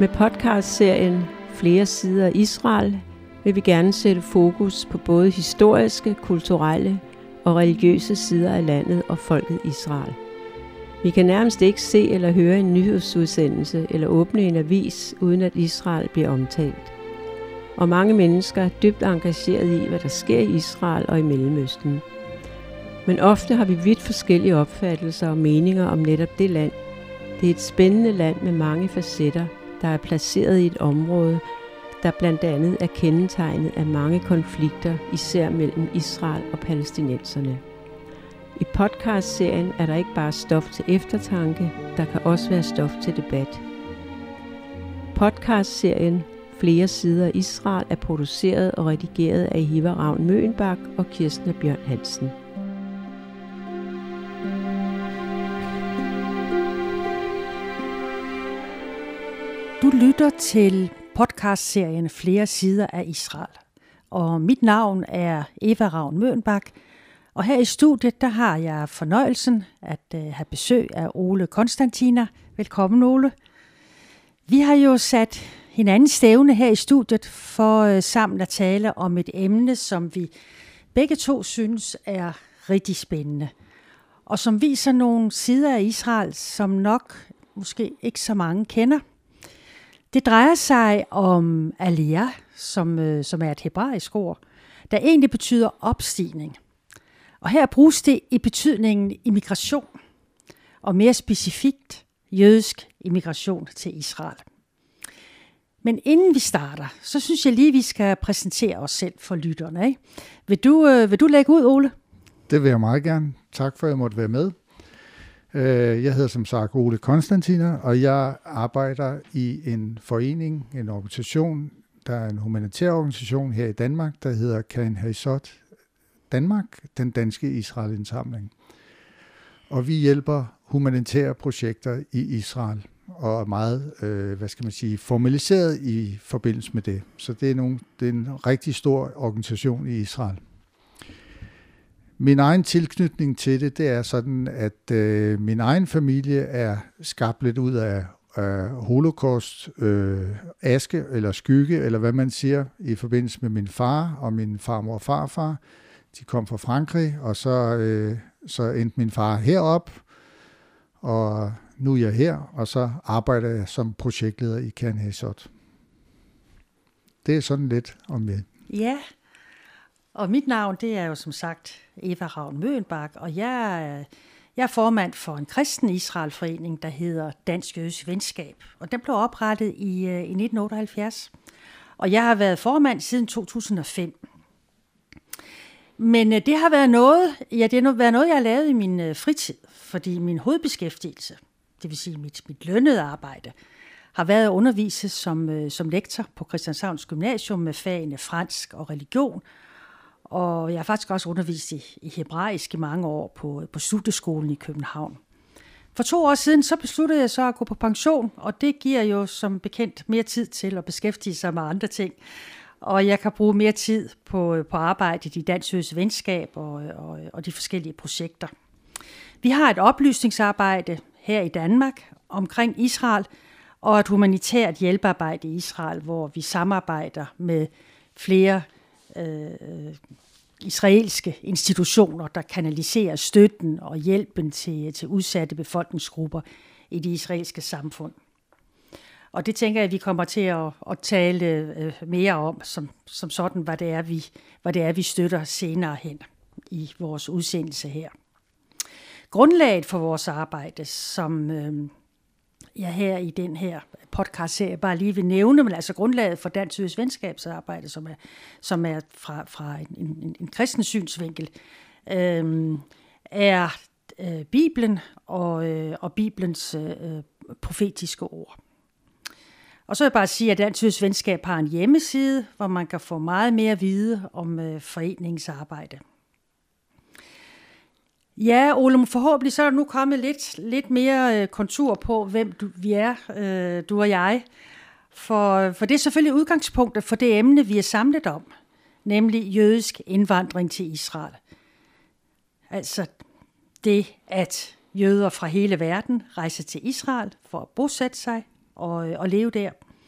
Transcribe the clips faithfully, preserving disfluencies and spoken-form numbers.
Med podcastserien Flere sider af Israel vil vi gerne sætte fokus på både historiske, kulturelle og religiøse sider af landet og folket Israel. Vi kan nærmest ikke se eller høre en nyhedsudsendelse eller åbne en avis, uden at Israel bliver omtalt. Og mange mennesker er dybt engageret i, hvad der sker i Israel og i Mellemøsten. Men ofte har vi vidt forskellige opfattelser og meninger om netop det land. Det er et spændende land med mange facetter, der er placeret i et område, der blandt andet er kendetegnet af mange konflikter, især mellem Israel og palæstinenserne. I podcastserien er der ikke bare stof til eftertanke, der kan også være stof til debat. Podcastserien Flere sider af Israel er produceret og redigeret af Hiva Ravn Møenbak og Kirsten Bjørn Hansen. Du lytter til podcastserien Flere sider af Israel, og mit navn er Eva Ravn Møenbak, og her i studiet der har jeg fornøjelsen at uh, have besøg af Ole Konstantina. Velkommen, Ole. Vi har jo sat hinanden stævne her i studiet for uh, sammen at tale om et emne, som vi begge to synes er rigtig spændende, og som viser nogle sider af Israel, som nok måske ikke så mange kender. Det drejer sig om aliyah, som, øh, som er et hebraisk ord, der egentlig betyder opstigning. Og her bruges det i betydningen immigration, og mere specifikt jødisk immigration til Israel. Men inden vi starter, så synes jeg lige, vi skal præsentere os selv for lytterne. Ikke? Vil, du, øh, vil du lægge ud, Ole? Det vil jeg meget gerne. Tak for, at jeg måtte være med. Jeg hedder som sagt Ole Konstantina, og jeg arbejder i en forening, en organisation, der er en humanitær organisation her i Danmark, der hedder Kan Haysot Danmark, den danske Israel-indsamling. Og vi hjælper humanitære projekter i Israel, og er meget, øh, hvad skal man sige, formaliseret i forbindelse med det. Så det er, nogle, det er en rigtig stor organisation i Israel. Min egen tilknytning til det, det er sådan, at øh, min egen familie er skabt lidt ud af øh, holocaust, øh, aske eller skygge, eller hvad man siger, i forbindelse med min far og min farmor og farfar. De kom fra Frankrig, og så, øh, så endte min far herop, og nu er jeg her, og så arbejder jeg som projektleder i Kan Haysot. Det er sådan lidt om det. Ja. Og mit navn, det er jo som sagt Eva Ravn Møenbak, og jeg er, jeg er formand for en kristen Israel-forening, der hedder Dansk Jødisk Venskab. Og den blev oprettet i, i nitten otteoghalvfjerds, og jeg har været formand siden to tusind og fem. Men det har været noget, ja, det har været noget, jeg har lavet i min fritid, fordi min hovedbeskæftigelse, det vil sige mit, mit lønnede arbejde, har været at undervise som, som lektor på Christianshavns Gymnasium med fagene fransk og religion. Og jeg har faktisk også undervist i, i hebraisk i mange år på, på studieskolen i København. For to år siden så besluttede jeg så at gå på pension, og det giver jo som bekendt mere tid til at beskæftige sig med andre ting. Og jeg kan bruge mere tid på, på arbejdet i Dansk Jødisk Venskab og, og, og de forskellige projekter. Vi har et oplysningsarbejde her i Danmark omkring Israel, og et humanitært hjælpearbejde i Israel, hvor vi samarbejder med flere Øh, israelske institutioner, der kanaliserer støtten og hjælpen til, til udsatte befolkningsgrupper i det israelske samfund. Og det tænker jeg, at vi kommer til at, at tale øh, mere om, som, som sådan, hvad det, er, vi, hvad det er, vi støtter senere hen i vores udsendelse her. Grundlaget for vores arbejde, som øh, jeg her i den her podcast-serie bare lige vil nævne, men altså grundlaget for Dansk Jødisk Venskabsarbejde, som er, som er fra, fra en, en, en kristen synsvinkel, øh, er øh, Bibelen og, øh, og Bibelens øh, profetiske ord. Og så vil jeg bare sige, at Dansk Jødisk Venskab har en hjemmeside, hvor man kan få meget mere at vide om øh, foreningens arbejde. Ja, Ole, forhåbentlig så er der nu kommet lidt, lidt mere kontur på, hvem du, vi er, øh, du og jeg. For, for det er selvfølgelig udgangspunktet for det emne, vi er samlet om, nemlig jødisk indvandring til Israel. Altså det, at jøder fra hele verden rejser til Israel for at bosætte sig og, og leve der.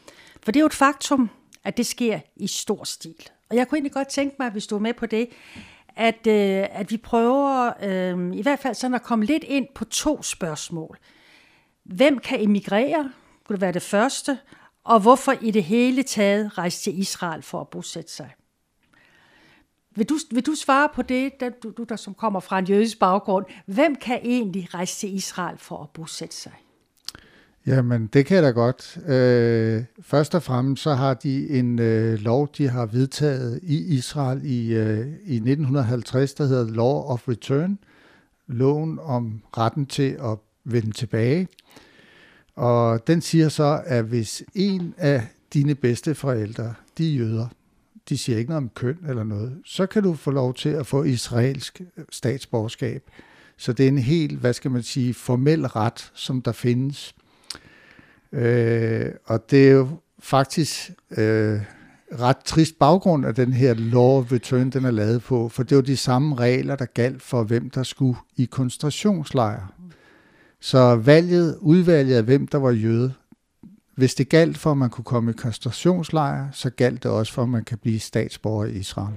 For det er jo et faktum, at det sker i stor stil. Og jeg kunne egentlig godt tænke mig, hvis du er med på det, at, øh, at vi prøver øh, i hvert fald sådan at komme lidt ind på to spørgsmål. Hvem kan emigrere? Kunne det være det første? Og hvorfor i det hele taget rejse til Israel for at bosætte sig? Vil du, vil du svare på det, der, du, du der som kommer fra en jødisk baggrund? Hvem kan egentlig rejse til Israel for at bosætte sig? Jamen, det kan jeg da godt. Øh, først og fremmest så har de en øh, lov, de har vedtaget i Israel i, øh, i nitten halvtreds, der hedder Law of Return, loven om retten til at vende tilbage. Og den siger så, at hvis en af dine bedsteforældre, de er jøder, de siger ikke noget om køn eller noget, så kan du få lov til at få israelsk statsborgerskab. Så det er en helt, hvad skal man sige, formel ret, som der findes. Øh, og det er jo faktisk øh, ret trist baggrund af den her Law of Return, den er lavet på, for det var de samme regler, der galt for, hvem der skulle i koncentrationslejre. Så valget, udvalget af hvem der var jøde, hvis det galt for, at man kunne komme i koncentrationslejre, så galt det også for, at man kan blive statsborger i Israel.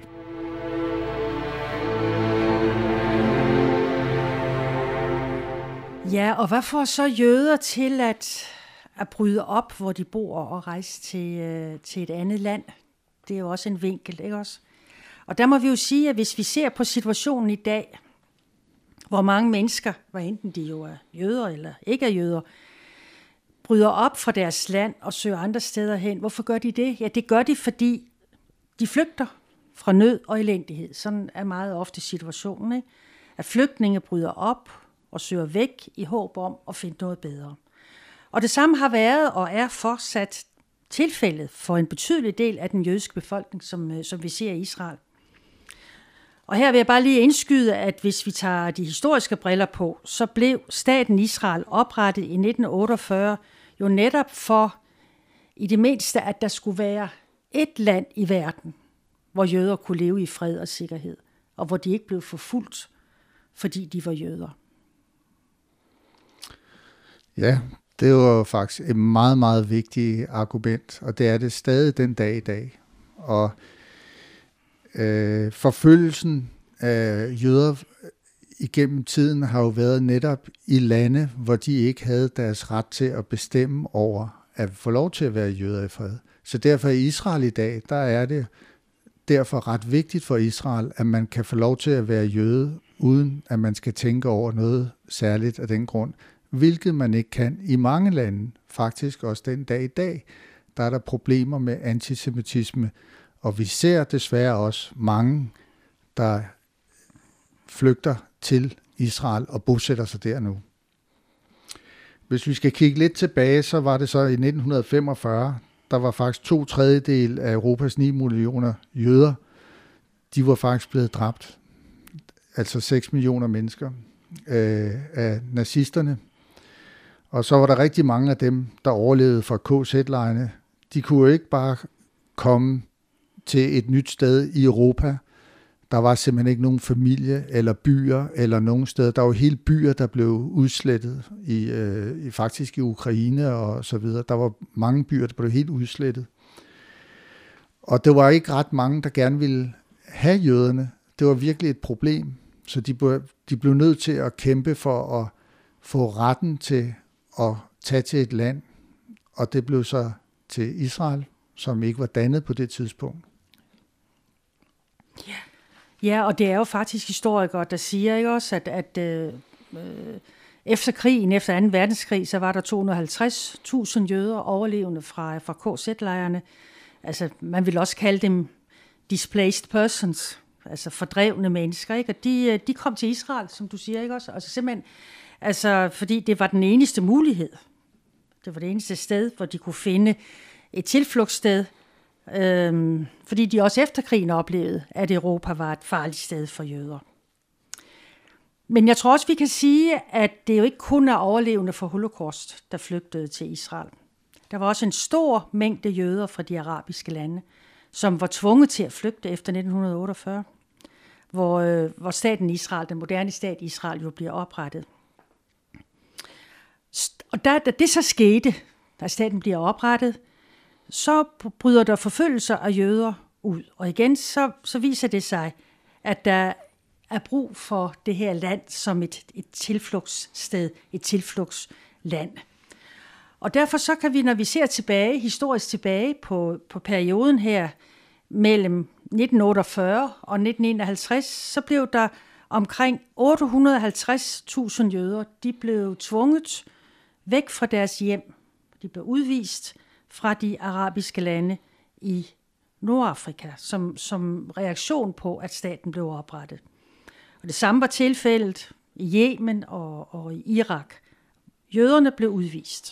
Ja, og hvad får så jøder til at, at bryde op, hvor de bor, og rejse til, øh, til et andet land? Det er jo også en vinkel, ikke også? Og der må vi jo sige, at hvis vi ser på situationen i dag, hvor mange mennesker, hvad enten de jo er jøder eller ikke er jøder, bryder op fra deres land og søger andre steder hen. Hvorfor gør de det? Ja, det gør de, fordi de flygter fra nød og elendighed. Sådan er meget ofte situationen, ikke? At flygtninge bryder op og søger væk i håb om at finde noget bedre. Og det samme har været og er fortsat tilfældet for en betydelig del af den jødiske befolkning, som, som vi ser i Israel. Og her vil jeg bare lige indskyde, at hvis vi tager de historiske briller på, så blev staten Israel oprettet i nitten otteogfyrre jo netop for i det mindste, at der skulle være et land i verden, hvor jøder kunne leve i fred og sikkerhed, og hvor de ikke blev forfulgt, fordi de var jøder. Ja, det var faktisk et meget, meget vigtigt argument, og det er det stadig den dag i dag. Og øh, forfølgelsen af jøder igennem tiden har jo været netop i lande, hvor de ikke havde deres ret til at bestemme over at få lov til at være jøder i fred. Så derfor i Israel i dag, der er det derfor ret vigtigt for Israel, at man kan få lov til at være jøde, uden at man skal tænke over noget særligt af den grund, hvilket man ikke kan i mange lande. Faktisk også den dag i dag, der er der problemer med antisemitisme, og vi ser desværre også mange, der flygter til Israel og bosætter sig der nu. Hvis vi skal kigge lidt tilbage, så var det så i nitten femogfyrre, der var faktisk to tredjedel af Europas ni millioner jøder, de var faktisk blevet dræbt. Altså seks millioner mennesker øh, af nazisterne. Og så var der rigtig mange af dem, der overlevede fra K Z-lejrene. De kunne ikke bare komme til et nyt sted i Europa. Der var simpelthen ikke nogen familie eller byer eller nogen steder. Der var hele byer, der blev udslettet, i, øh, i, faktisk i Ukraine og så videre. Der var mange byer, der blev helt udslettet. Og det var ikke ret mange, der gerne ville have jøderne. Det var virkelig et problem. Så de blev, de blev nødt til at kæmpe for at få retten til at tage til et land. Og det blev så til Israel, som ikke var dannet på det tidspunkt. Ja. Ja, og det er jo faktisk historikere, der siger ikke også, at, at øh, efter krigen, efter anden verdenskrig, så var der to hundrede og halvtreds tusind jøder overlevende fra, fra K Z-lejrene. Altså, man vil også kalde dem displaced persons, altså fordrevne mennesker, ikke? Og de, de kom til Israel, som du siger, ikke også? Altså simpelthen, altså, fordi det var den eneste mulighed. Det var det eneste sted, hvor de kunne finde et tilflugtssted, Øhm, fordi de også efter krigen oplevede, at Europa var et farligt sted for jøder. Men jeg tror også, vi kan sige, at det jo ikke kun er overlevende for Holocaust, der flygtede til Israel. Der var også en stor mængde jøder fra de arabiske lande, som var tvunget til at flygte efter nitten otteogfyrre, hvor, øh, hvor staten Israel, den moderne stat Israel, jo bliver oprettet. Og da, da det så skete, da staten bliver oprettet, så bryder der forfølgelser af jøder ud. Og igen, så, så viser det sig, at der er brug for det her land som et, et tilflugtssted, et tilflugtsland. Og derfor så kan vi, når vi ser tilbage, historisk tilbage på, på perioden her mellem nitten otteogfyrre og nitten enoghalvtreds, så blev der omkring otte hundrede og halvtreds tusind jøder, de blev tvunget væk fra deres hjem. De blev udvist fra de arabiske lande i Nordafrika, som, som reaktion på, at staten blev oprettet. Og det samme var tilfældet i Yemen og, og i Irak. Jøderne blev udvist.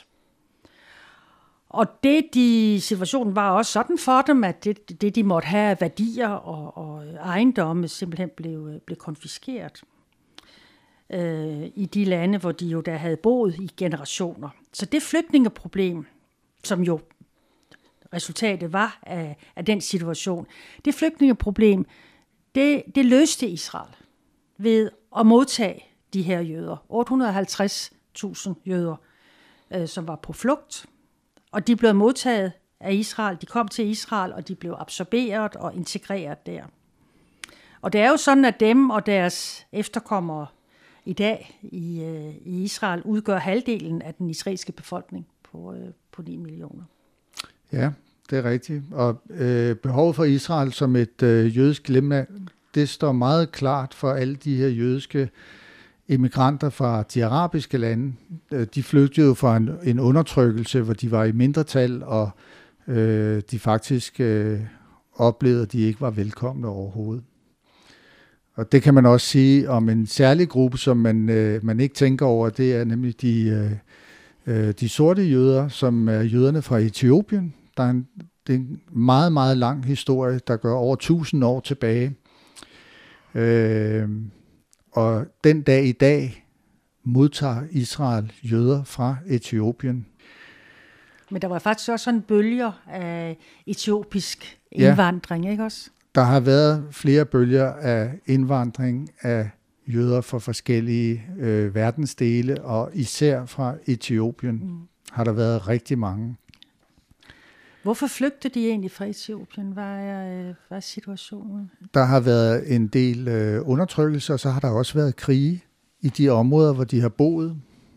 Og det, de, situationen var også sådan for dem, at det, det de måtte have af værdier og, og ejendomme, simpelthen blev, blev konfiskeret øh, i de lande, hvor de jo der havde boet i generationer. Så det flygtningeproblem, som jo resultatet var af, af den situation, det flygtningeproblem, det, det løste Israel ved at modtage de her jøder. otte hundrede og halvtreds tusind jøder, øh, som var på flugt. Og de blev modtaget af Israel. De kom til Israel, og de blev absorberet og integreret der. Og det er jo sådan, at dem og deres efterkommere i dag i, øh, i Israel udgør halvdelen af den israelske befolkning på, øh, på ni millioner. Ja, det er rigtigt. Og øh, behovet for Israel som et øh, jødisk hjemland, det står meget klart for alle de her jødiske immigranter fra de arabiske lande. De flygtede jo fra en, en undertrykkelse, hvor de var i mindretal, og øh, de faktisk øh, oplevede, at de ikke var velkomne overhovedet. Og det kan man også sige om en særlig gruppe, som man, øh, man ikke tænker over, det er nemlig de, øh, de sorte jøder, som er jøderne fra Etiopien. Der er en, det er en meget, meget lang historie, der går over tusind år tilbage. Øh, Og den dag i dag modtager Israel jøder fra Etiopien. Men der var faktisk også sådan bølger af etiopisk indvandring, ja, ikke også? Der har været flere bølger af indvandring af jøder fra forskellige øh, verdensdele, og især fra Etiopien mm. har der været rigtig mange. Hvorfor flygtede de egentlig fra Etiopien? Hvad er, hvad er situationen? Der har været en del øh, undertrykkelse, og så har der også været krige i de områder, hvor de har boet.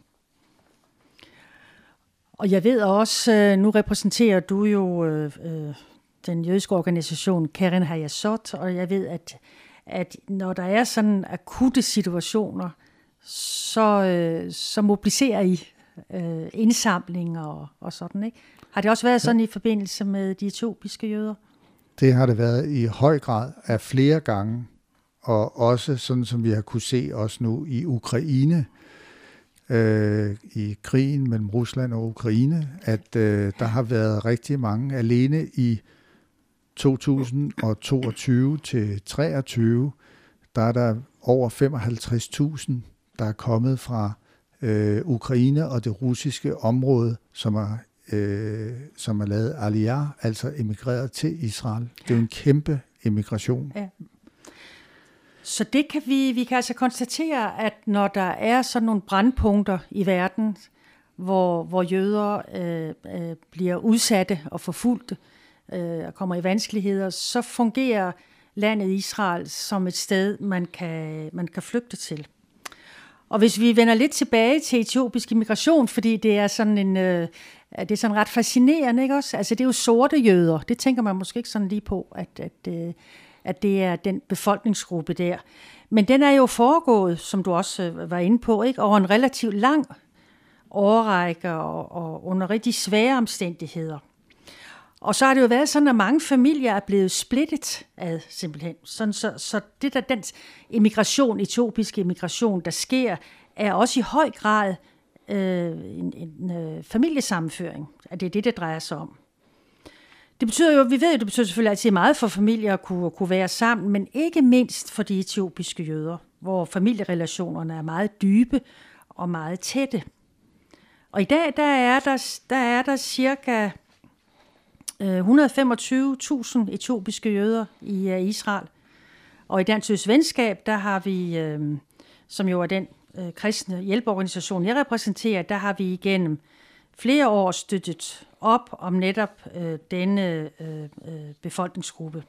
Og jeg ved også, nu repræsenterer du jo øh, den jødiske organisation Keren Hayasot, og jeg ved, at, at når der er sådan akutte situationer, så, øh, så mobiliserer I øh, indsamlinger og, og sådan, ikke? Har det også været sådan i forbindelse med de etiopiske jøder? Det har det været i høj grad af flere gange, og også sådan som vi har kunne se også nu i Ukraine, øh, i krigen mellem Rusland og Ukraine, at øh, der har været rigtig mange. Alene i to tusind toogtyve til treogtyve, der er der over femoghalvtreds tusind, der er kommet fra øh, Ukraine og det russiske område, som er Øh, som er lavet aliyah, altså emigreret til Israel. Det er jo en kæmpe emigration. Ja. Så det kan vi, vi kan altså konstatere, at når der er sådan nogle brandpunkter i verden, hvor, hvor jøder øh, øh, bliver udsatte og forfulgte øh, og kommer i vanskeligheder, så fungerer landet Israel som et sted, man kan, man kan flygte til. Og hvis vi vender lidt tilbage til etiopisk immigration, fordi det er sådan en øh, det er sådan ret fascinerende, ikke også? Altså det er jo sorte jøder. Det tænker man måske ikke sådan lige på, at, at, at det er den befolkningsgruppe der. Men den er jo foregået, som du også var inde på, ikke, over en relativt lang årrække og, og under rigtig svære omstændigheder. Og så har det jo været sådan, at mange familier er blevet splittet ad simpelthen. Sådan, så, så det der, den immigration, etiopiske immigration, der sker, er også i høj grad øh, en, en øh, familiesammenføring. At det er det, det drejer sig om. Det betyder jo, vi ved jo, det betyder selvfølgelig altid meget for familier at kunne, kunne være sammen, men ikke mindst for de etiopiske jøder, hvor familierelationerne er meget dybe og meget tætte. Og i dag, der er der, der, er der cirka et hundrede og femogtyve tusind etiopiske jøder i uh, Israel. Og i Dansk Jødisk Venskab, der har vi, uh, som jo er den uh, kristne hjælpeorganisation, jeg repræsenterer, der har vi igennem flere år støttet op om netop øh, denne øh, befolkningsgruppe.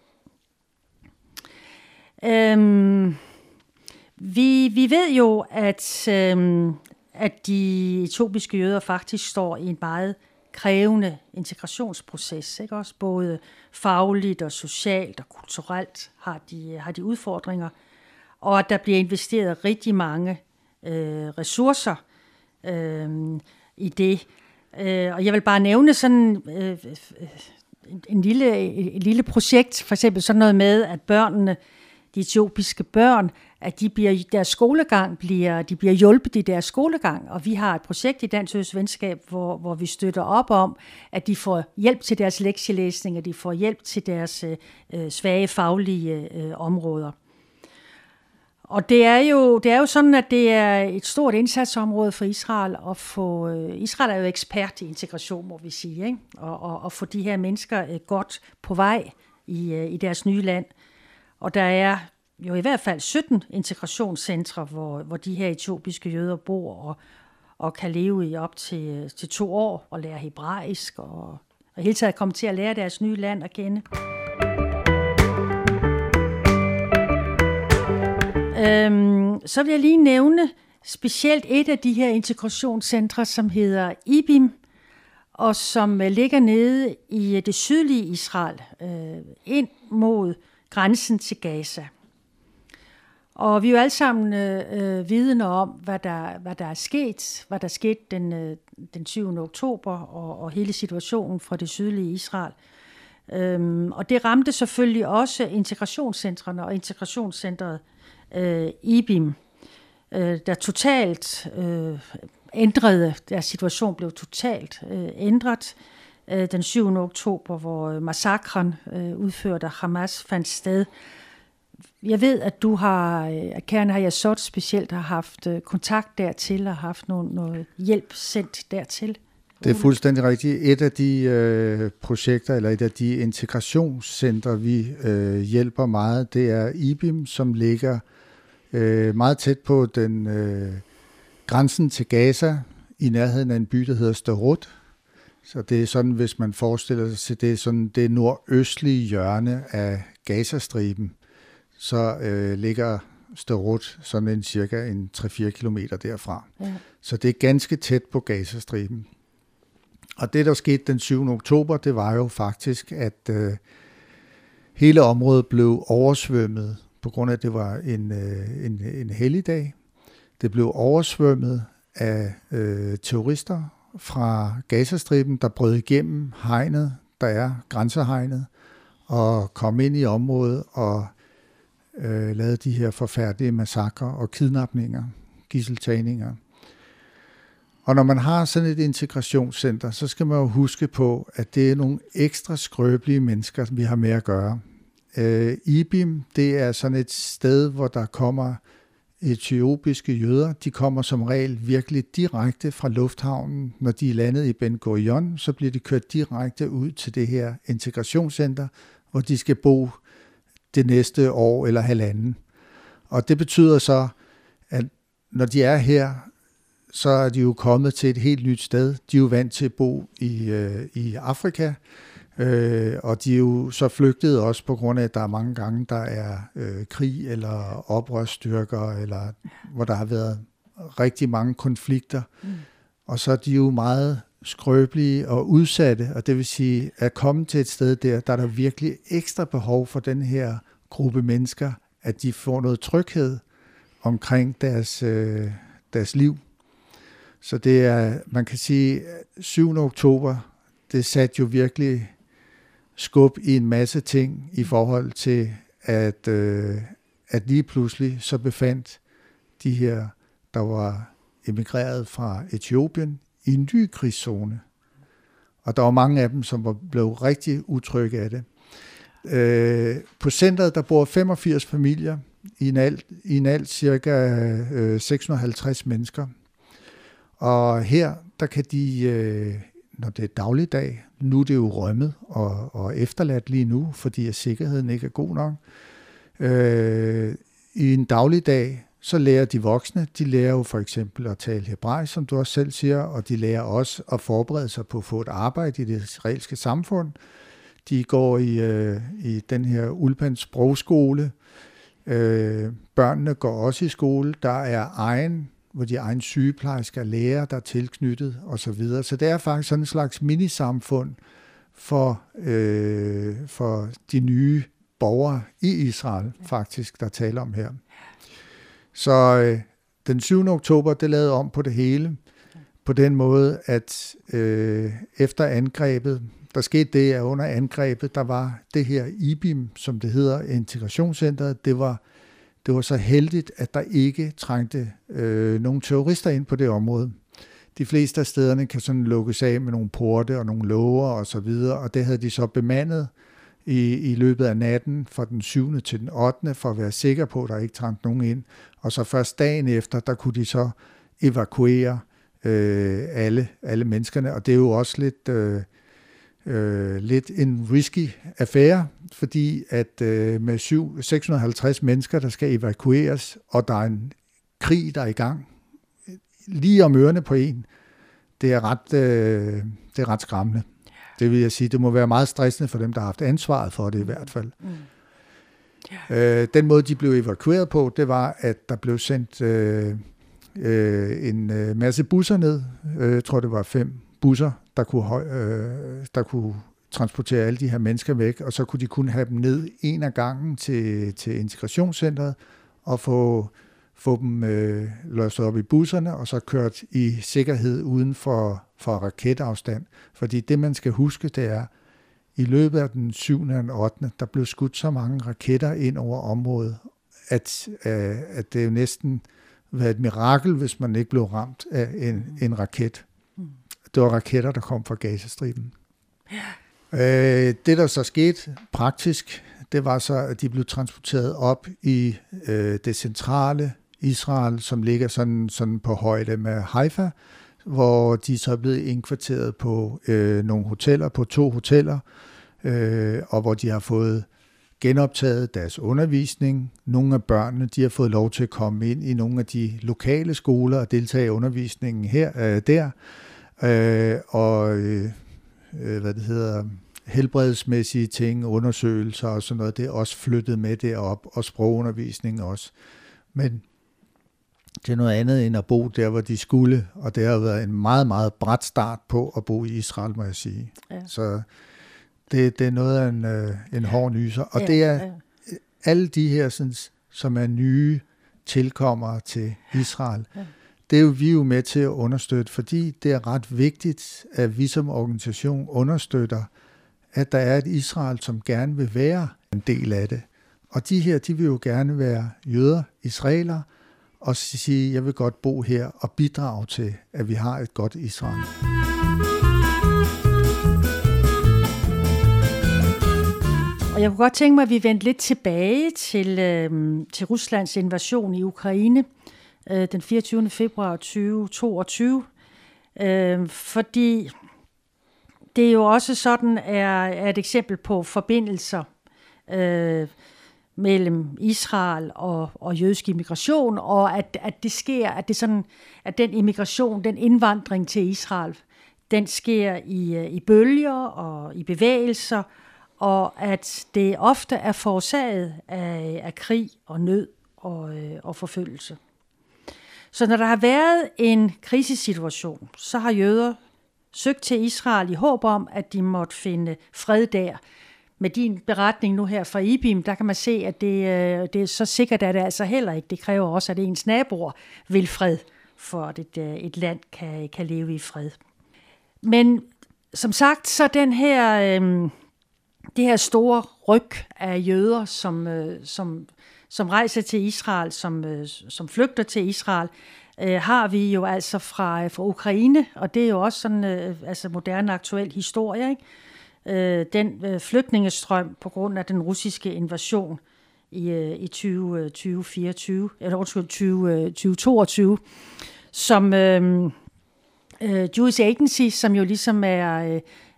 Øhm, vi, vi ved jo, at, øhm, at de etiopiske jøder faktisk står i en meget krævende integrationsproces, ikke? Også både fagligt og socialt og kulturelt har de, har de udfordringer, og at der bliver investeret rigtig mange øh, ressourcer øh, i det. Øh, og jeg vil bare nævne sådan øh, en, en lille, et lille projekt, for eksempel sådan noget med, at børnene, de etiopiske børn, at de bliver, deres skolegang bliver, de bliver hjulpet i deres skolegang, og vi har et projekt i Dansk Jødisk Venskab, hvor, hvor vi støtter op om, at de får hjælp til deres lektielæsning, og de får hjælp til deres øh, svage faglige øh, områder. Og det er, jo, det er jo sådan, at det er et stort indsatsområde for Israel at få, øh, Israel er jo ekspert i integration, må vi sige, ikke? Og, og, og få de her mennesker øh, godt på vej i, øh, i deres nye land. Og der er jo i hvert fald sytten integrationscentre, hvor, hvor de her etiopiske jøder bor og, og kan leve i op til, til to år og lære hebraisk og, og hele taget komme til at lære deres nye land at kende. Øhm, så vil jeg lige nævne specielt et af de her integrationscentre, som hedder Ibim, og som ligger nede i det sydlige Israel, øh, ind mod grænsen til Gaza. Og vi er jo alle sammen øh, vidne om, hvad der, hvad der er sket, hvad der skete den, øh, den syvende oktober, og, og hele situationen fra det sydlige Israel. Øhm, og det ramte selvfølgelig også integrationscentrene og integrationscentret øh, Ibim, øh, der totalt øh, ændrede, deres situation blev totalt øh, ændret øh, den syvende oktober, hvor massakren øh, udført af Hamas fandt sted. Jeg ved, at du har, at Karen Hayasot specielt har haft kontakt dertil og haft noget, noget hjælp sendt dertil. Det er fuldstændig rigtigt. Et af de øh, projekter, eller et af de integrationscentre, vi øh, hjælper meget, det er Ibim, som ligger øh, meget tæt på den øh, grænsen til Gaza, i nærheden af en by, der hedder Sderot. Så det er sådan, hvis man forestiller sig, det er sådan det nordøstlige hjørne af Gazastriben, så øh, ligger Sderot sådan en cirka en tre til fire kilometer derfra. Ja. Så det er ganske tæt på Gazastriben. Og det, der skete den syvende oktober, det var jo faktisk, at øh, hele området blev oversvømmet, på grund af, at det var en, øh, en, en helligdag. Det blev oversvømmet af øh, terrorister fra Gazastriben, der brød igennem hegnet, der er grænsehegnet, og kom ind i området og øh, lavede de her forfærdelige massakrer og kidnapninger, gidseltagninger. Og når man har sådan et integrationscenter, så skal man jo huske på, at det er nogle ekstra skrøbelige mennesker, vi har med at gøre. Øh, Ibim, det er sådan et sted, hvor der kommer etiopiske jøder. De kommer som regel virkelig direkte fra lufthavnen. Når de er landet i Ben Gurion, så bliver de kørt direkte ud til det her integrationscenter, hvor de skal bo det næste år eller halvanden. Og det betyder så, at når de er her, så er de jo kommet til et helt nyt sted. De er jo vant til at bo i, øh, i Afrika, øh, og de er jo så flygtet også på grund af, at der er mange gange, der er øh, krig eller oprørsstyrker, eller hvor der har været rigtig mange konflikter. Mm. Og så er de jo meget skrøbelige og udsatte, og det vil sige, at komme til et sted der, der er der virkelig ekstra behov for den her gruppe mennesker, at de får noget tryghed omkring deres, øh, deres liv. Så det er, man kan sige, syvende oktober, det satte jo virkelig skub i en masse ting i forhold til, at, øh, at lige pludselig så befandt de her, der var emigreret fra Etiopien, i en ny krigszone. Og der var mange af dem, som var blevet rigtig utrygge af det. Øh, på centret, der bor femogfirs familier, i en alt, i en alt cirka øh, seks hundrede og halvtreds mennesker. Og her, der kan de, øh, når det er dagligdag, nu er det jo rømmet og, og efterladt lige nu, fordi sikkerheden ikke er god nok. Øh, I en dagligdag, så lærer de voksne, de lærer jo for eksempel at tale hebraisk, som du også selv siger, og de lærer også at forberede sig på at få et arbejde i det israelske samfund. De går i, øh, i den her Ulpan sprogskole. Øh, børnene går også i skole. Der er egen, hvor de er egen sygeplejersker, lærer, der er tilknyttet osv. Så det er faktisk sådan en slags minisamfund for, øh, for de nye borgere i Israel, faktisk, der taler om her. Så øh, den syvende oktober, det lavede om på det hele, på den måde, at øh, efter angrebet, der skete det, at under angrebet, der var det her I B I M, som det hedder, integrationscenteret, det var, det var så heldigt, at der ikke trængte øh, nogle terrorister ind på det område. De fleste af stederne kan sådan lukkes af med nogle porte og nogle låger og så videre, og det havde de så bemandet i, i løbet af natten fra den syvende til den ottende for at være sikker på, at der ikke trængte nogen ind. Og så først dagen efter, der kunne de så evakuere øh, alle, alle menneskerne, og det er jo også lidt, øh, øh, lidt en risky affære, fordi at øh, med seks hundrede og halvtreds mennesker, der skal evakueres, og der er en krig, der er i gang, lige om ørerne på en, det er ret, øh, det er ret skræmmende. Det vil jeg sige, det må være meget stressende for dem, der har haft ansvaret for det i hvert fald. Mm. Yeah. Øh, den måde, de blev evakueret på, det var, at der blev sendt øh, øh, en øh, masse busser ned. Øh, jeg tror, det var fem busser, der kunne, øh, der kunne transportere alle de her mennesker væk, og så kunne de kun have dem ned en af gangen til, til integrationscentret og få få dem øh, løst op i busserne, og så kørt i sikkerhed uden for, for raketafstand. Fordi det, man skal huske, det er, i løbet af den syvende og den ottende, der blev skudt så mange raketter ind over området, at, øh, at det jo næsten var et mirakel, hvis man ikke blev ramt af en, en raket. Det var raketter, der kom fra Gazastriben. Øh, det, der så skete praktisk, det var så, at de blev transporteret op i øh, det centrale Israel, som ligger sådan, sådan på højde med Haifa, hvor de så er blevet indkvarteret på øh, nogle hoteller, på to hoteller, øh, og hvor de har fået genoptaget deres undervisning. Nogle af børnene, de har fået lov til at komme ind i nogle af de lokale skoler og deltage i undervisningen her, øh, der, øh, og øh, hvad det hedder, helbredsmæssige ting, undersøgelser og sådan noget, det er også flyttet med derop, og sprogundervisning også. Men det er noget andet end at bo der, hvor de skulle, og det har været en meget, meget brat start på at bo i Israel, må jeg sige. Ja. Så det, det er noget af en, en hård nyser, og ja, det er ja. alle de her, sådan, som er nye tilkommere til Israel, ja. Det er jo vi jo med til at understøtte, fordi det er ret vigtigt, at vi som organisation understøtter, at der er et Israel, som gerne vil være en del af det. Og de her, de vil jo gerne være jøder, israelere, og sige, jeg vil godt bo her og bidrage til, at vi har et godt Israel. Og jeg kunne godt tænke mig, at vi vendte lidt tilbage til, øh, til Ruslands invasion i Ukraine øh, den fireogtyvende februar tyve toogtyve, øh, fordi det er jo også sådan, er, er et eksempel på forbindelser øh, mellem Israel og, og jødisk immigration, og at, at det sker, at det sådan, at den immigration, den indvandring til Israel, den sker i, i bølger og i bevægelser, og at det ofte er forårsaget af, af krig og nød og, og forfølgelse. Så når der har været en krisesituation, så har jøder søgt til Israel i håb om, at de måtte finde fred der. Med din beretning nu her fra I B I M, der kan man se, at det, det er så sikkert, at det altså heller ikke. Det kræver også, at ens naboer vil fred, for at et, et land kan, kan leve i fred. Men som sagt, så den her, øh, det her store ryg af jøder, som, øh, som, som rejser til Israel, som, øh, som flygter til Israel, øh, har vi jo altså fra, fra Ukraine, og det er jo også sådan øh, altså moderne aktuel historie, ikke? Øh, den øh, flygtningestrøm på grund af den russiske invasion i, øh, i tyve fireogtyve, eller undskyld, tyve toogtyve, som øh, øh, Jewish Agency, som jo ligesom er, øh,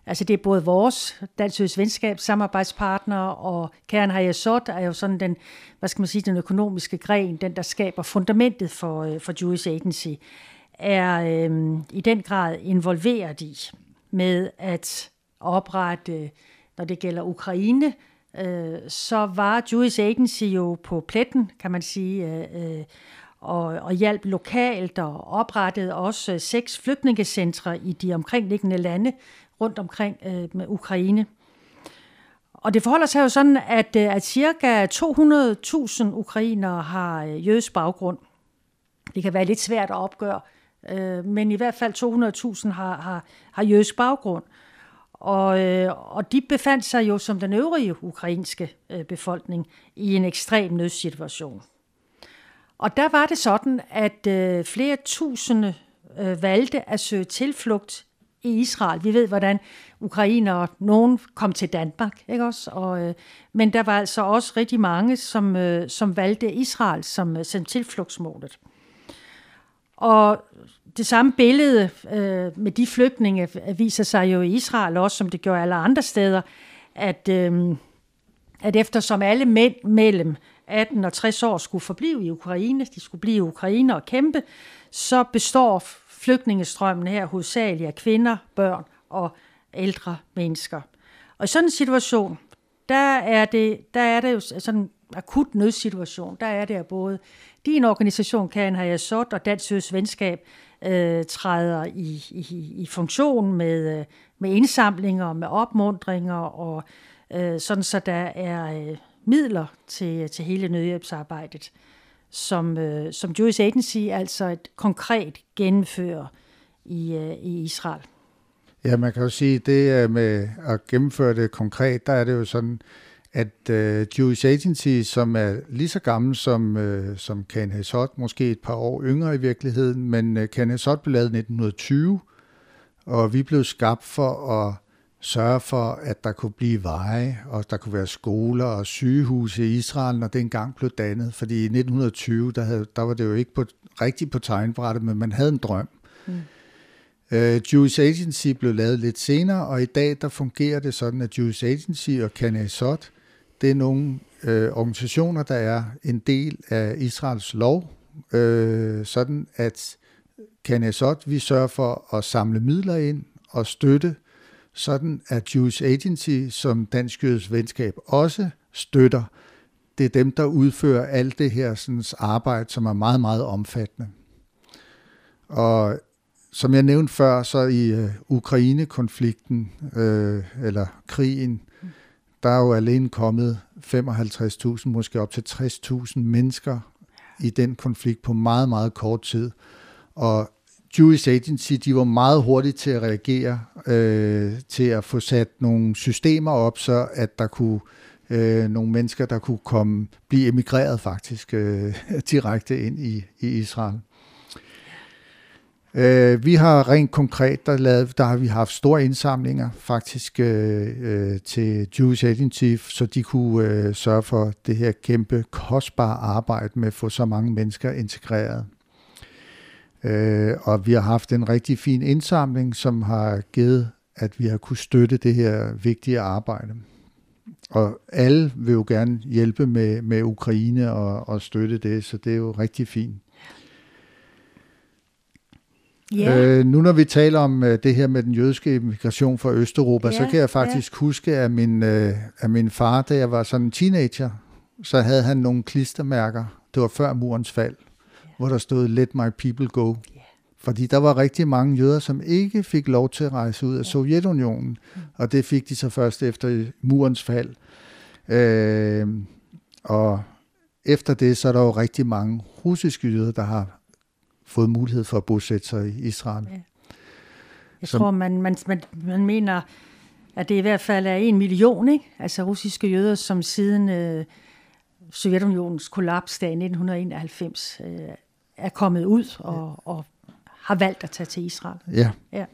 Altså det er både vores dansk-jødisk venskab, samarbejdspartnere, og Keren Hayesod er jo sådan den, hvad skal man sige, den økonomiske gren, den der skaber fundamentet for, for Jewish Agency, er øh, i den grad involveret i med at oprette, når det gælder Ukraine, øh, så var Jewish Agency jo på pletten, kan man sige, øh, og, og hjalp lokalt og oprettede også seks flygtningecentre i de omkringliggende lande rundt omkring øh, med Ukraine. Og det forholder sig jo sådan, at, at cirka to hundrede tusind ukrainere har jødisk baggrund. Det kan være lidt svært at opgøre, øh, men i hvert fald to hundrede tusind har, har, har jødisk baggrund. Og, øh, og de befandt sig jo som den øvrige ukrainske øh, befolkning i en ekstrem nødsituation. Og der var det sådan, at øh, flere tusinde øh, valgte at søge tilflugt i Israel. Vi ved, hvordan ukrainere, nogen kom til Danmark, ikke også? Og, øh, men der var altså også rigtig mange, som, øh, som valgte Israel som, som tilflugtsmålet. Og det samme billede øh, med de flygtninge viser sig jo i Israel også, som det gør alle andre steder, at, øh, at eftersom alle mænd mellem atten og tres år skulle forblive i Ukraine, de skulle blive i Ukraine og kæmpe, så består flygtningestrømmen her hovedsageligt af kvinder, børn og ældre mennesker. Og i sådan en situation, der er det, der er det jo sådan en akut nødsituation. Der er det, at både din organisation, Keren Hayesod, og Dansk-Jødisk Venskab øh, træder i, i, i funktion med, med indsamlinger, med opmuntringer, og øh, sådan så der er øh, midler til, til hele nødhjælpsarbejdet, som, øh, som Jewish Agency altså et konkret gennemfører i, øh, i Israel. Ja, man kan jo sige, det med at gennemføre det konkret, der er det jo sådan, at øh, Jewish Agency, som er lige så gammel som, øh, som Keren Hayesod, måske et par år yngre i virkeligheden, men øh, Keren Hayesod blev lavet i nitten tyve, og vi blev skabt for at sørge for, at der kunne blive veje, og der kunne være skoler og sygehuse i Israel, når det engang blev dannet. Fordi i nitten tyve, der, havde, der var det jo ikke på, rigtigt på tegnbrættet, men man havde en drøm. Mm. Uh, Jewish Agency blev lavet lidt senere, og i dag der fungerer det sådan, at Jewish Agency og Keren Hayesod, det er nogle øh, organisationer, der er en del af Israels lov, øh, sådan at Keren Hayesod, vi sørger for at samle midler ind og støtte, sådan at Jewish Agency, som Dansk-Jødisk Venskab også støtter, det er dem, der udfører alt det her sådan, arbejde, som er meget, meget omfattende. Og som jeg nævnte før, så i øh, Ukraine-konflikten, øh, eller krigen, der er jo alene kommet femoghalvtreds tusind, måske op til tres tusind mennesker i den konflikt på meget, meget kort tid. Og Jewish Agency, de var meget hurtige til at reagere, øh, til at få sat nogle systemer op, så at der kunne øh, nogle mennesker, der kunne komme, blive emigreret faktisk øh, direkte ind i, i Israel. Øh, vi har rent konkret, der, lavet, der har vi haft store indsamlinger faktisk øh, øh, til Jewish Agency, så de kunne øh, sørge for det her kæmpe kostbare arbejde med at få så mange mennesker integreret. Øh, og vi har haft en rigtig fin indsamling, som har givet, at vi har kunne støtte det her vigtige arbejde. Og alle vil jo gerne hjælpe med, med Ukraine og, og støtte det, så det er jo rigtig fint. Yeah. Øh, nu når vi taler om uh, det her med den jødiske immigration fra Østeuropa, yeah, så kan jeg faktisk yeah. huske, at min, uh, at min far, da jeg var sådan en teenager, så havde han nogle klistermærker. Det var før murens fald, yeah. hvor der stod Let my people go. Yeah. Fordi der var rigtig mange jøder, som ikke fik lov til at rejse ud af yeah. Sovjetunionen, mm. og det fik de så først efter murens fald. Øh, og efter det, så er der jo rigtig mange russiske jøder, der har fået mulighed for at bosætte sig i Israel. Ja. Jeg Som, tror, man, man, man, man mener, at det i hvert fald er en million, ikke? Altså russiske jøder, som siden øh, Sovjetunionens kollaps der i nitten enoghalvfems øh, er kommet ud og, ja. og har valgt at tage til Israel. Ja. Ja,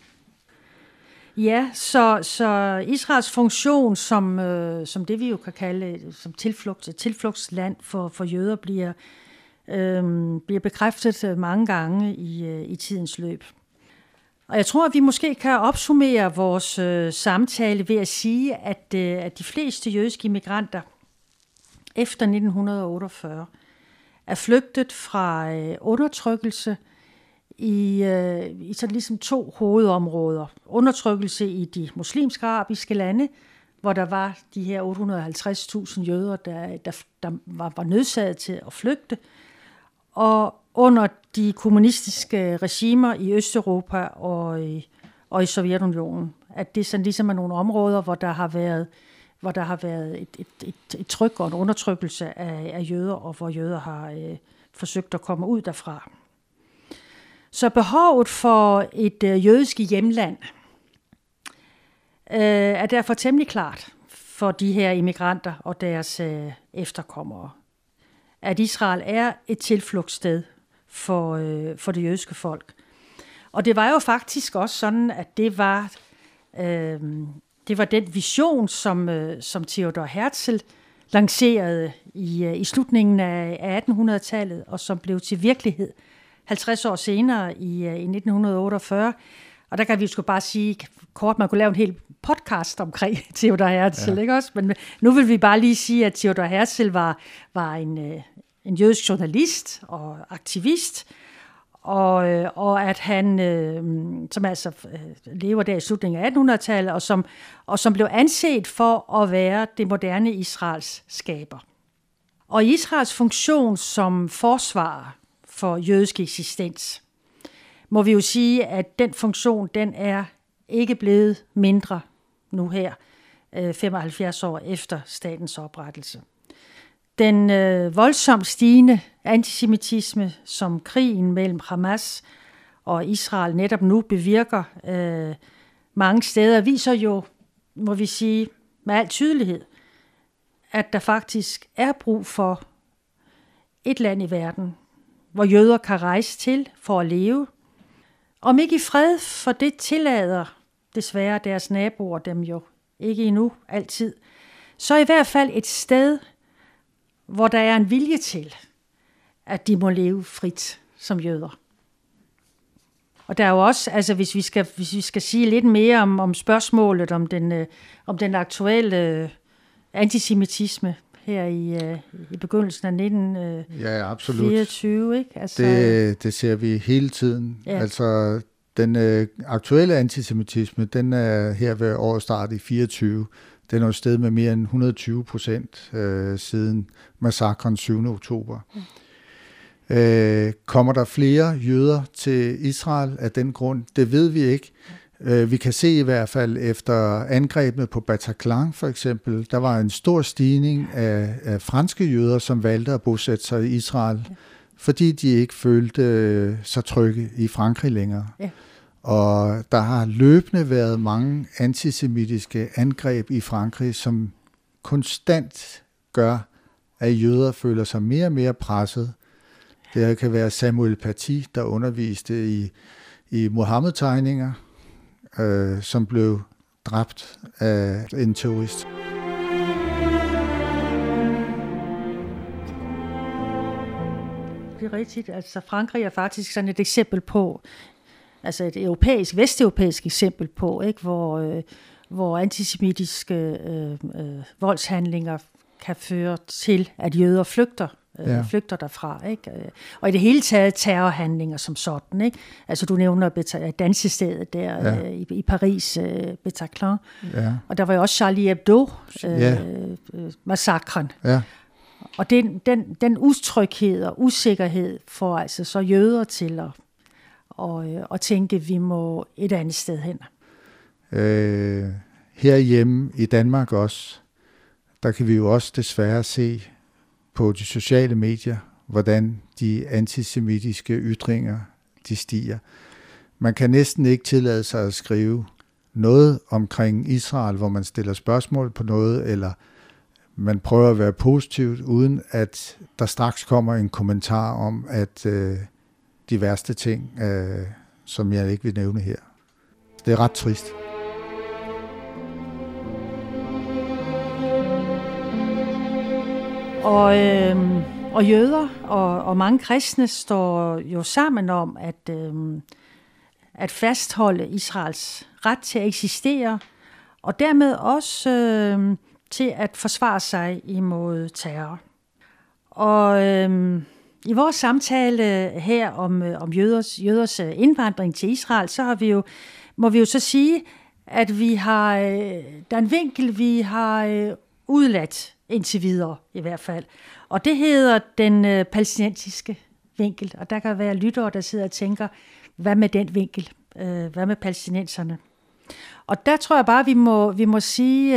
ja så, så Israels funktion som, øh, som det, vi jo kan kalde som tilflugt, tilflugtsland for, for jøder, bliver Øhm, bliver bekræftet mange gange i, i tidens løb. Og jeg tror, at vi måske kan opsummere vores øh, samtale ved at sige, at, øh, at de fleste jødiske immigranter efter nitten otteogfyrre er flygtet fra øh, undertrykkelse i, øh, i sådan ligesom to hovedområder. Undertrykkelse i de muslimske arabiske lande, hvor der var de her otte hundrede og halvtreds tusind jøder, der, der, der var, var nødsaget til at flygte, og under de kommunistiske regimer i Østeuropa og i, og i Sovjetunionen. At det sådan ligesom er nogle områder, hvor der har været, hvor der har været et, et, et, et tryk og en undertrykkelse af, af jøder, og hvor jøder har øh, forsøgt at komme ud derfra. Så behovet for et øh, jødisk hjemland øh, er derfor temmelig klart for de her immigranter og deres øh, efterkommere. At Israel er et tilflugtssted for, øh, for det jødiske folk. Og det var jo faktisk også sådan, at det var, øh, det var den vision, som, øh, som Theodor Herzl lancerede i, øh, i slutningen af attenhundredetallet, og som blev til virkelighed halvtreds år senere i, øh, i nitten otteogfyrre. Og der kan vi jo bare sige kort, man kunne lave en hel podcast omkring Theodor Herzl, ja. Ikke også? Men nu vil vi bare lige sige, at Theodor Herzl var, var en, en jødisk journalist og aktivist, og, og at han, som altså lever der i slutningen af attenhundredetallet, og som, og som blev anset for at være det moderne Israels skaber. Og Israels funktion som forsvarer for jødisk eksistens, må vi jo sige, at den funktion, den er ikke blevet mindre nu her, femoghalvfjerds år efter statens oprettelse. Den øh, voldsomt stigende antisemitisme, som krigen mellem Hamas og Israel netop nu bevirker øh, mange steder, viser jo, må vi sige, med al tydelighed, at der faktisk er brug for et land i verden, hvor jøder kan rejse til for at leve. Om ikke i fred, for det tillader desværre deres naboer dem jo ikke endnu altid, så i hvert fald et sted, hvor der er en vilje til, at de må leve frit som jøder. Og der er jo også, altså hvis vi skal, hvis vi skal sige lidt mere om, om spørgsmålet om den, om den aktuelle antisemitisme her i, i begyndelsen af nitten fireogtyve, ja, ikke? Altså, det, det ser vi hele tiden. Ja. Altså den øh, aktuelle antisemitisme, den er her ved årets start i fireogtyve. Den er jo steget med mere end et hundrede og tyve procent øh, siden massakren syvende oktober. Ja. Øh, kommer der flere jøder til Israel af den grund? Det ved vi ikke. Øh, vi kan se i hvert fald efter angrebene på Bataclan for eksempel, der var en stor stigning af, af franske jøder, som valgte at bosætte sig i Israel, ja. Fordi de ikke følte sig trygge i Frankrig længere. Ja. Og der har løbende været mange antisemitiske angreb i Frankrig, som konstant gør, at jøder føler sig mere og mere presset. Det kan være Samuel Paty, der underviste i, i Mohammed-tegninger, øh, som blev dræbt af en terrorist. Det er rigtigt. Altså Frankrig er faktisk sådan et eksempel på, altså et europæisk, vesteuropæisk eksempel på, ikke, hvor, øh, hvor antisemitiske øh, øh, voldshandlinger kan føre til, at jøder flygter, øh, ja. flygter derfra, ikke? Og i det hele taget terrorhandlinger som sådan, ikke? Altså du nævner beta- dansestedet der ja. øh, i, i Paris, øh, Bataclan, ja. Og der var jo også Charlie Hebdo øh, ja. øh, massakren. Ja. Og den, den, den utryghed og usikkerhed får altså så jøder til at Og, og tænke, at vi må et andet sted hen. Øh, herhjemme i Danmark også, der kan vi jo også desværre se på de sociale medier, hvordan de antisemitiske ytringer, de stiger. Man kan næsten ikke tillade sig at skrive noget omkring Israel, hvor man stiller spørgsmål på noget, eller man prøver at være positivt, uden at der straks kommer en kommentar om, at øh, de værste ting, øh, som jeg ikke vil nævne her. Det er ret trist. Og, øh, og jøder og, og mange kristne står jo sammen om, at, øh, at fastholde Israels ret til at eksistere, og dermed også øh, til at forsvare sig imod terror. Og øh, i vores samtale her om, om jøders, jøders indvandring til Israel, så har vi jo, må vi jo så sige, at vi har, der er en vinkel, vi har udladt indtil videre i hvert fald. Og det hedder den palæstinensiske vinkel. Og der kan være lyttere, der sidder og tænker, hvad med den vinkel? Hvad med palæstinenserne? Og der tror jeg bare, vi må, vi må sige,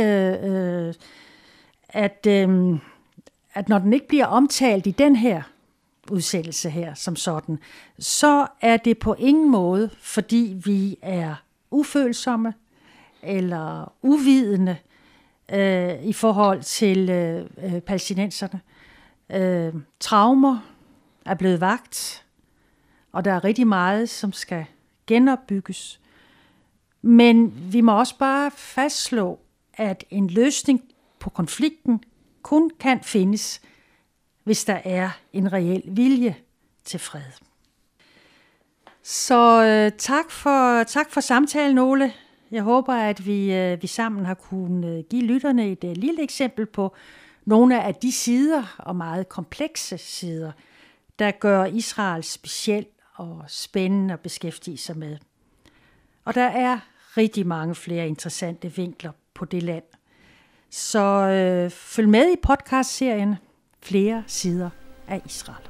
at, at når den ikke bliver omtalt i den her udsendelse her som sådan, så er det på ingen måde, fordi vi er ufølsomme eller uvidende øh, i forhold til øh, palæstinenserne. Øh, traumer er blevet vakt, og der er rigtig meget, som skal genopbygges. Men vi må også bare fastslå, at en løsning på konflikten kun kan findes, hvis der er en reel vilje til fred. Så øh, tak, for, tak for samtalen, Ole. Jeg håber, at vi, øh, vi sammen har kunnet give lytterne et øh, lille eksempel på nogle af de sider, og meget komplekse sider, der gør Israel speciel og spændende at beskæftige sig med. Og der er rigtig mange flere interessante vinkler på det land. Så øh, følg med i podcastserien Flere sider af Israel.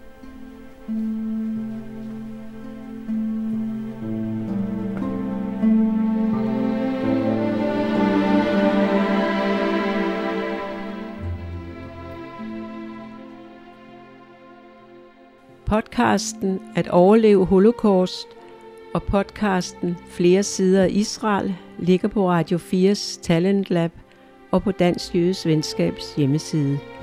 Podcasten At overleve Holocaust og podcasten Flere sider af Israel ligger på Radio fires Talent Lab og på Dansk Jødisk Venskabs hjemmeside.